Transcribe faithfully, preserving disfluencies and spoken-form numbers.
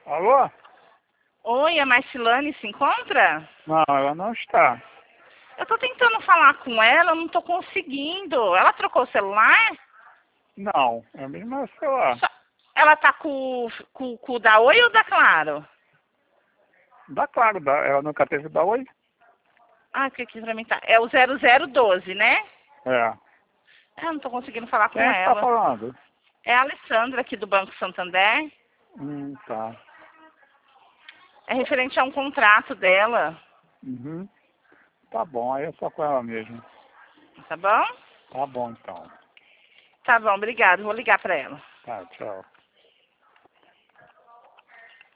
Alô? Oi, a Marcilane se encontra? Não, ela não está. Eu tô tentando falar com ela, eu não tô conseguindo. Ela trocou o celular? Não, é o mesmo celular. Só- Ela tá com, com, com o da Oi ou da Claro? Dá claro, dá. Ela nunca teve da Oi? Ah, que aqui pra mim tá. É o zero zero doze, né? É. Eu não tô conseguindo falar Quem com é que tá ela. falando? É a Alessandra aqui do Banco Santander. Hum, tá. É referente a um contrato dela. Uhum. Tá bom, aí é só com ela mesmo. Tá bom? Tá bom, então. Tá bom, obrigado. Vou ligar pra ela. Tá, tchau.